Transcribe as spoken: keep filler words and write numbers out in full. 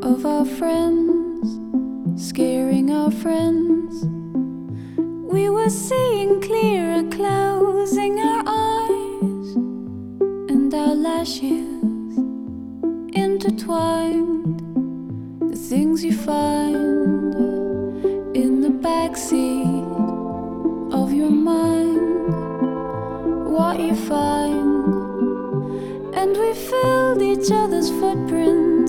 of our friends, scaring our friends. We were seeing clearer, closing our eyes, and our lashes intertwined. The things you find in the backseat of your mind, what you find. And we filled each other's footprints